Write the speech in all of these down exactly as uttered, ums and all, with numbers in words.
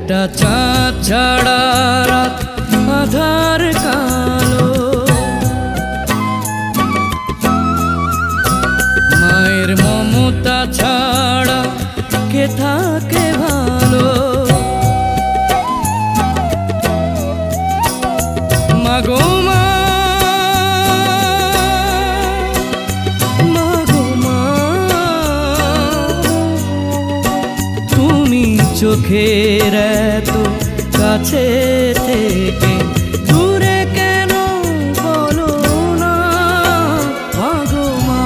একটা চাঁদ ছাড়া রাত আধার কালো, মায়ের মমতা ছাড়া কে থাকে ভালো। মাগো মা, মাগো মা, তুমি চোখের এত কাছে থেকে দূরে কেন বলো না? মাগো মা,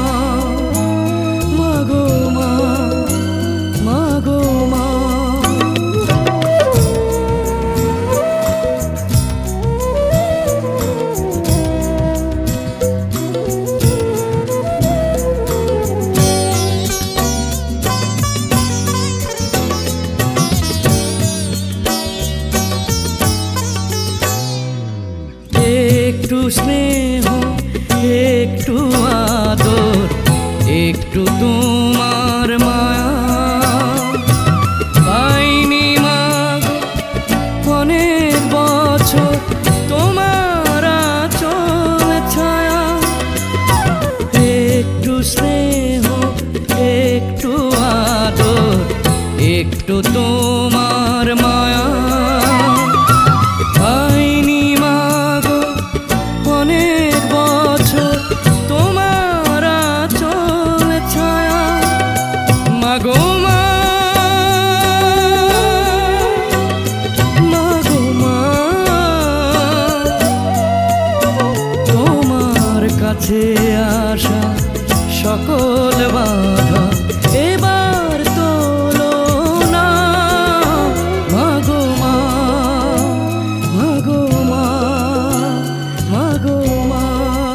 মাগো মা, মাগো মা। একটু স্নেহ, একটু আদর, একটু তোমার মায়া পাইনি মাগো অনেক বছর, তোমার আঁচল ছায়া। একটু স্নেহ, একটু আদর, একটু তোমার মায়া পাইনি মাগো অনেক বছর, তোমার আঁচল ছায়া। মাগো মা, মাগো মা, তোমার কাছে আসা সকল বাধা এবার তোলো না। মাগো মা, মাগো মা, মাগো মা।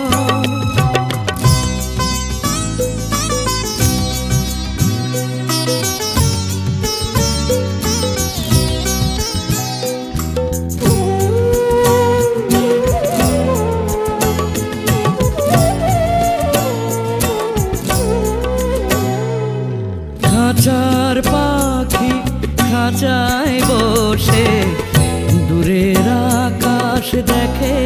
খাঁচার পাখি খাঁচায় বসে দূরের আকাশ দেখে,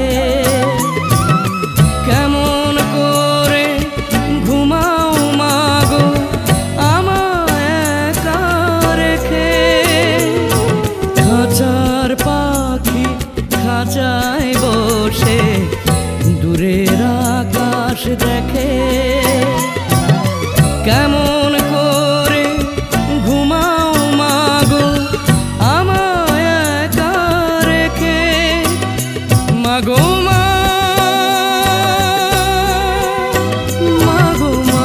কেমন করে ঘুমাও মাগো আমায় একা রেখে। খাঁচার পাখি খাঁচায় বসে দূরের আকাশ দেখে, কেমন করে ঘুমাও মাগো আমায় একা রেখে। মাগো মা, মাগো মা,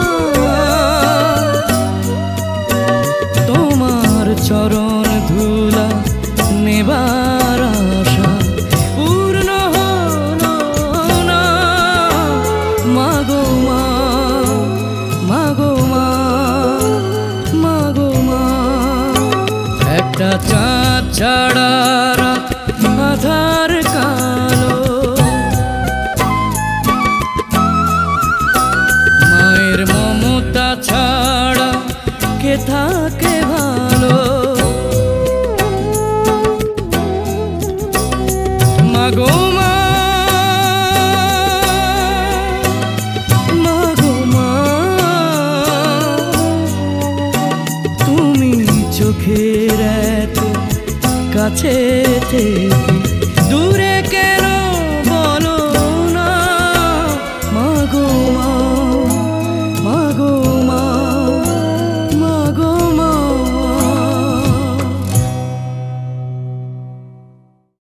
তোমার চরণ ধুলা নেবার আশা পূর্ণ হলো না। মাগো মা, মাগো মা, মাগো মা। একটা চাঁদ ছাড়া রাত আধার কালো, মায়ের মমতা ছাড়া কে থাকে ভালো। মাগো মা, মাগো মা, তুমি চোখের এত কাছে থেকে দূরে কে